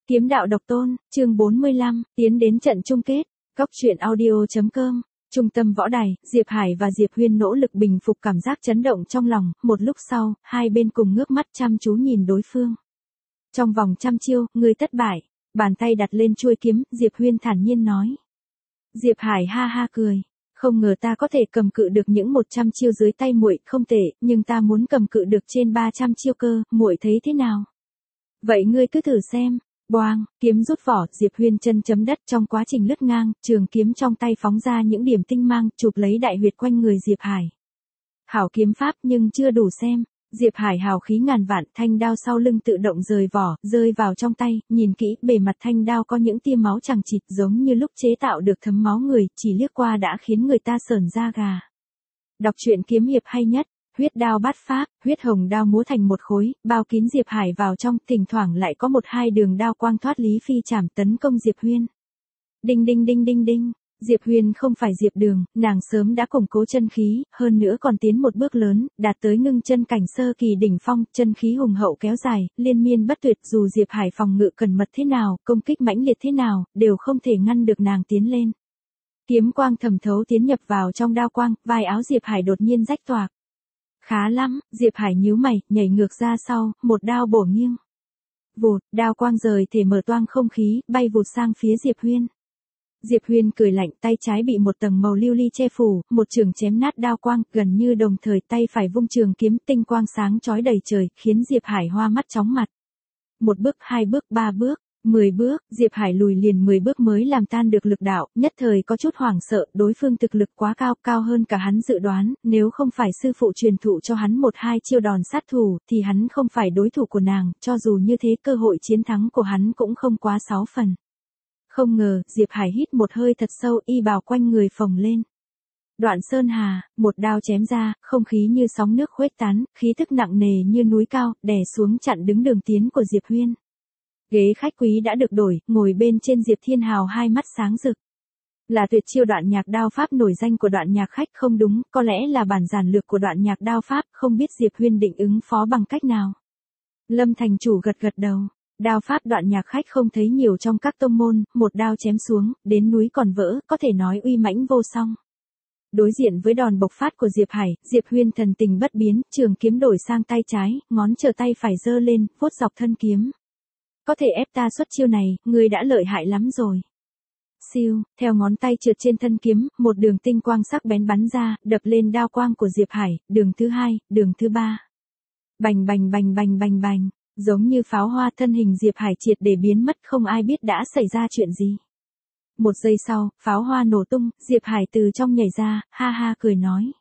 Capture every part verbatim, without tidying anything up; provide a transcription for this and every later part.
Kiếm đạo độc tôn, chương bốn mươi lăm, tiến đến trận chung kết. Cóc truyện audio chấm com. Trung tâm võ đài, Diệp Hải và Diệp Huyên nỗ lực bình phục cảm giác chấn động trong lòng, một lúc sau, hai bên cùng ngước mắt chăm chú nhìn đối phương. Trong vòng trăm chiêu, ngươi thất bại, bàn tay đặt lên chuôi kiếm, Diệp Huyên thản nhiên nói. Diệp Hải ha ha cười, không ngờ ta có thể cầm cự được những một trăm chiêu dưới tay muội, không tệ, nhưng ta muốn cầm cự được trên ba trăm chiêu cơ, muội thấy thế nào? Vậy ngươi cứ thử xem. Boang, kiếm rút vỏ, Diệp Huyên chân chấm đất trong quá trình lướt ngang, trường kiếm trong tay phóng ra những điểm tinh mang, chụp lấy đại huyệt quanh người Diệp Hải. Hảo kiếm pháp nhưng chưa đủ xem, Diệp Hải hào khí ngàn vạn, thanh đao sau lưng tự động rời vỏ, rơi vào trong tay, nhìn kỹ, bề mặt thanh đao có những tia máu chằng chịt giống như lúc chế tạo được thấm máu người, chỉ liếc qua đã khiến người ta sởn da gà. Đọc truyện kiếm hiệp hay nhất. Huyết đao bát pháp, huyết hồng đao múa thành một khối, bao kín Diệp Hải vào trong, thỉnh thoảng lại có một hai đường đao quang thoát lý phi chảm tấn công Diệp Huyên. Đinh đinh đinh đinh đinh, Diệp Huyên không phải Diệp Đường, nàng sớm đã củng cố chân khí, hơn nữa còn tiến một bước lớn, đạt tới ngưng chân cảnh sơ kỳ đỉnh phong, chân khí hùng hậu kéo dài, liên miên bất tuyệt, dù Diệp Hải phòng ngự cẩn mật thế nào, công kích mãnh liệt thế nào, đều không thể ngăn được nàng tiến lên. Kiếm quang thẩm thấu tiến nhập vào trong đao quang, vai áo Diệp Hải đột nhiên rách toạc. Khá lắm, Diệp Hải nhíu mày, nhảy ngược ra sau, một đao bổ nghiêng. Vụt, đao quang rời thể mở toang không khí, bay vụt sang phía Diệp Huyên. Diệp Huyên cười lạnh, tay trái bị một tầng màu lưu ly che phủ, một trường chém nát đao quang, gần như đồng thời tay phải vung trường kiếm, tinh quang sáng chói đầy trời, khiến Diệp Hải hoa mắt chóng mặt. Một bước, hai bước, ba bước. Mười bước, Diệp Hải lùi liền mười bước mới làm tan được lực đạo, nhất thời có chút hoảng sợ, đối phương thực lực quá cao, cao hơn cả hắn dự đoán, nếu không phải sư phụ truyền thụ cho hắn một hai chiêu đòn sát thủ, thì hắn không phải đối thủ của nàng, cho dù như thế cơ hội chiến thắng của hắn cũng không quá sáu phần. Không ngờ, Diệp Hải hít một hơi thật sâu, y bào quanh người phồng lên. Đoạn sơn hà, một đao chém ra, không khí như sóng nước khuếch tán, khí tức nặng nề như núi cao, đè xuống chặn đứng đường tiến của Diệp Huyên. Ghế khách quý đã được đổi, ngồi bên trên Diệp Thiên Hào hai mắt sáng rực. Là tuyệt chiêu đoạn nhạc đao pháp nổi danh của đoạn nhạc khách, không đúng, có lẽ là bản giản lược của đoạn nhạc đao pháp, không biết Diệp Huyên định ứng phó bằng cách nào. Lâm thành chủ gật gật đầu, đao pháp đoạn nhạc khách không thấy nhiều trong các tông môn, một đao chém xuống, đến núi còn vỡ, có thể nói uy mãnh vô song. Đối diện với đòn bộc phát của Diệp Hải, Diệp Huyên thần tình bất biến, trường kiếm đổi sang tay trái, ngón trở tay phải giơ lên, vuốt dọc thân kiếm. Có thể ép ta xuất chiêu này, ngươi đã lợi hại lắm rồi. Siêu, theo ngón tay trượt trên thân kiếm, một đường tinh quang sắc bén bắn ra, đập lên đao quang của Diệp Hải, đường thứ hai, đường thứ ba. Bành bành bành bành bành bành, giống như pháo hoa, thân hình Diệp Hải triệt để biến mất, không ai biết đã xảy ra chuyện gì. Một giây sau, pháo hoa nổ tung, Diệp Hải từ trong nhảy ra, ha ha cười nói.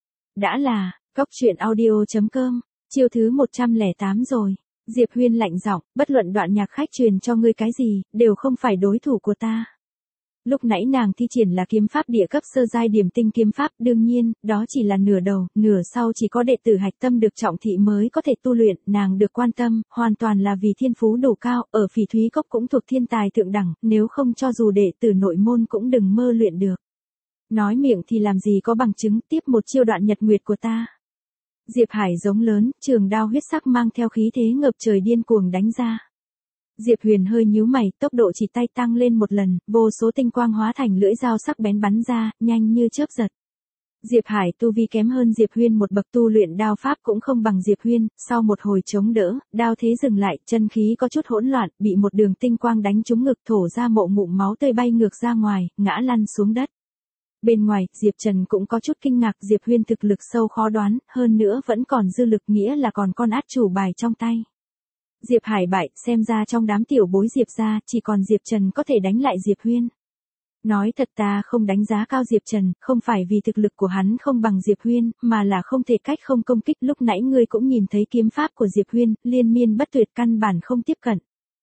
Đã là, cóc truyện audio chấm com, chiêu thứ một trăm lẻ tám rồi. Diệp Huyên lạnh giọng, bất luận đoạn nhạc khách truyền cho ngươi cái gì, đều không phải đối thủ của ta. Lúc nãy nàng thi triển là kiếm pháp địa cấp sơ giai điểm tinh kiếm pháp, đương nhiên, đó chỉ là nửa đầu, nửa sau chỉ có đệ tử hạch tâm được trọng thị mới có thể tu luyện, nàng được quan tâm, hoàn toàn là vì thiên phú đủ cao, ở Phỉ Thúy Cốc cũng thuộc thiên tài thượng đẳng, nếu không cho dù đệ tử nội môn cũng đừng mơ luyện được. Nói miệng thì làm gì có bằng chứng, tiếp một chiêu đoạn nhật nguyệt của ta. Diệp Hải giống lớn, trường đao huyết sắc mang theo khí thế ngập trời điên cuồng đánh ra. Diệp Huyền hơi nhíu mày, tốc độ chỉ tay tăng lên một lần, vô số tinh quang hóa thành lưỡi dao sắc bén bắn ra, nhanh như chớp giật. Diệp Hải tu vi kém hơn Diệp Huyên một bậc, tu luyện đao pháp cũng không bằng Diệp Huyên, sau một hồi chống đỡ, đao thế dừng lại, chân khí có chút hỗn loạn, bị một đường tinh quang đánh trúng ngực, thổ ra mộ ngụm máu tươi bay ngược ra ngoài, ngã lăn xuống đất. Bên ngoài, Diệp Trần cũng có chút kinh ngạc, Diệp Huyên thực lực sâu khó đoán, hơn nữa vẫn còn dư lực, nghĩa là còn con át chủ bài trong tay. Diệp Hải bại, xem ra trong đám tiểu bối Diệp gia, chỉ còn Diệp Trần có thể đánh lại Diệp Huyên. Nói thật, ta không đánh giá cao Diệp Trần, không phải vì thực lực của hắn không bằng Diệp Huyên, mà là không thể cách không công kích, lúc nãy ngươi cũng nhìn thấy kiếm pháp của Diệp Huyên, liên miên bất tuyệt, căn bản không tiếp cận.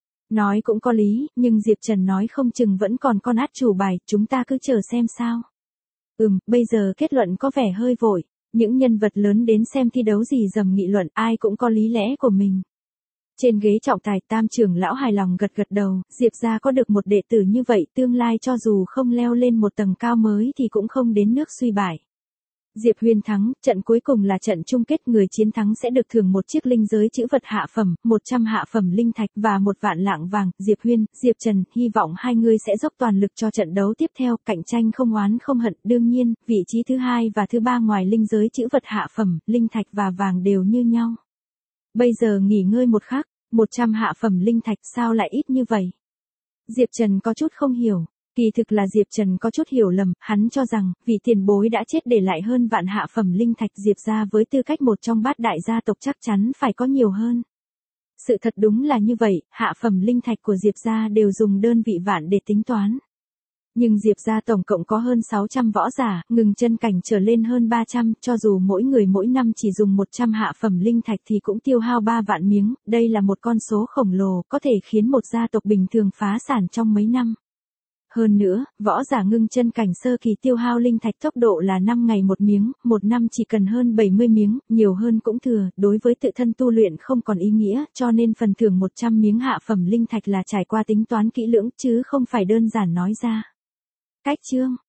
Nói cũng có lý, nhưng Diệp Trần nói không chừng vẫn còn con át chủ bài, chúng ta cứ chờ xem sao. Ừm, bây giờ kết luận có vẻ hơi vội, những nhân vật lớn đến xem thi đấu gì dầm nghị luận, ai cũng có lý lẽ của mình. Trên ghế trọng tài, Tam trưởng lão hài lòng gật gật đầu, Diệp gia có được một đệ tử như vậy, tương lai cho dù không leo lên một tầng cao mới thì cũng không đến nước suy bại. Diệp Huyên thắng, trận cuối cùng là trận chung kết, người chiến thắng sẽ được thưởng một chiếc linh giới chữ vật hạ phẩm, một trăm hạ phẩm linh thạch và một vạn lạng vàng. Diệp Huyên, Diệp Trần, hy vọng hai người sẽ dốc toàn lực cho trận đấu tiếp theo, cạnh tranh không oán không hận. Đương nhiên, vị trí thứ hai và thứ ba ngoài linh giới chữ vật hạ phẩm, linh thạch và vàng đều như nhau. Bây giờ nghỉ ngơi một khắc, một trăm hạ phẩm linh thạch sao lại ít như vậy? Diệp Trần có chút không hiểu. Kỳ thực là Diệp Trần có chút hiểu lầm, hắn cho rằng, vì tiền bối đã chết để lại hơn vạn hạ phẩm linh thạch, Diệp gia với tư cách một trong bát đại gia tộc chắc chắn phải có nhiều hơn. Sự thật đúng là như vậy, hạ phẩm linh thạch của Diệp gia đều dùng đơn vị vạn để tính toán. Nhưng Diệp gia tổng cộng có hơn sáu trăm võ giả, ngừng chân cảnh trở lên hơn ba trăm, cho dù mỗi người mỗi năm chỉ dùng một trăm hạ phẩm linh thạch thì cũng tiêu hao ba vạn miếng, đây là một con số khổng lồ, có thể khiến một gia tộc bình thường phá sản trong mấy năm. Hơn nữa, võ giả ngưng chân cảnh sơ kỳ tiêu hao linh thạch tốc độ là năm ngày một miếng, một năm chỉ cần hơn bảy mươi miếng, nhiều hơn cũng thừa, đối với tự thân tu luyện không còn ý nghĩa, cho nên phần thưởng một trăm miếng hạ phẩm linh thạch là trải qua tính toán kỹ lưỡng chứ không phải đơn giản nói ra. Cách chương